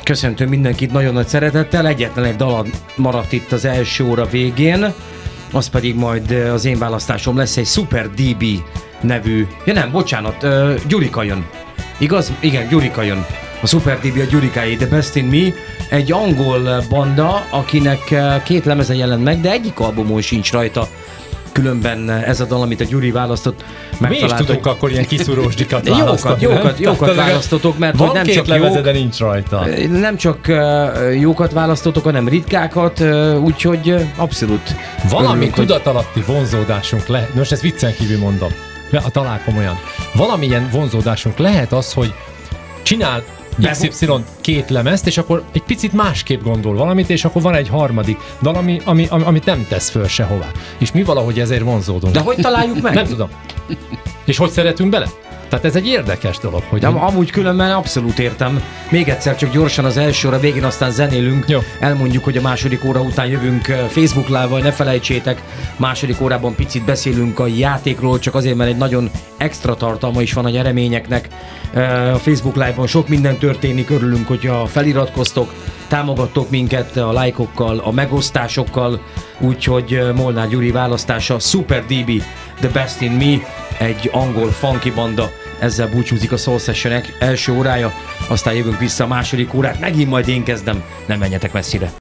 Köszöntöm mindenkit nagyon nagy szeretettel, egyetlen egy dal maradt itt az első óra végén, az pedig majd az én választásom lesz, egy Super DB nevű, Gyurika jön. Igaz? Igen, Gyurika jön. A Super DB a Gyurikáé, The Best in Me, egy angol banda, akinek 2 lemeze jelent meg, de egyik albumon sincs rajta. Különben ez a dal, amit a Gyuri választott, mi is tudunk akkor ilyen kiszúrósdikat választani. Jókat választotok, mert van nem 2 csak lemeze, de nincs rajta. Nem csak jókat választotok, hanem ritkákat, úgyhogy abszolút. Valami örülünk, tudatalatti vonzódásunk lehet, most ezt viccen kívül mondom, talán komolyan. Valamilyen vonzódásunk lehet az, hogy csinál XY 2 lemezt, és akkor egy picit másképp gondol valamit, és akkor van egy harmadik dal, amit nem tesz föl sehová. És mi valahogy ezért vonzódunk. De hogy találjuk meg? Nem tudom. És hogy szeretünk bele? Tehát ez egy érdekes dolog, hogy... De amúgy különben abszolút értem. Még egyszer csak gyorsan az első óra végén, aztán zenélünk. Jó. Elmondjuk, hogy a második óra után jövünk Facebook Live-val, ne felejtsétek. Második órában picit beszélünk a játékról, csak azért, mert egy nagyon extra tartalma is van a nyereményeknek. A Facebook Live-ban sok minden történik, örülünk, hogyha feliratkoztok, támogattok minket a lájkokkal, a megosztásokkal, úgyhogy Molnár Gyuri választása Super DB, The Best in Me, egy angol funky banda, ezzel búcsúzik a Soul Sessionek első órája, aztán jövünk vissza a második órát, megint majd én kezdem, nem menjetek messzire.